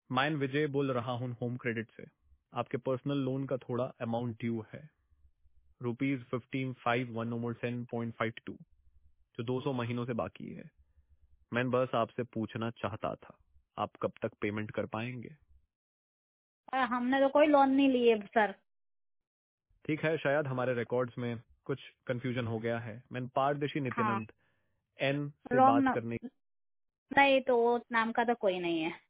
मैं विजय बोल रहा हूँ होम क्रेडिट से। आपके पर्सनल लोन का थोड़ा अमाउंट ड्यू है, ₹15,517.52, जो 200 महीनों से बाकी है। मैं बस आपसे पूछना चाहता था, आप कब तक पेमेंट कर पाएंगे? हमने तो कोई लोन नहीं लिए सर। ठीक है, शायद हमारे रिकॉर्ड्स में कुछ कंफ्यूजन हो गया है। मैं पारदर्शी हाँ, नित्यानंद एन से बात रॉन्ग करने। नहीं, तो वो नाम का तो कोई नहीं है।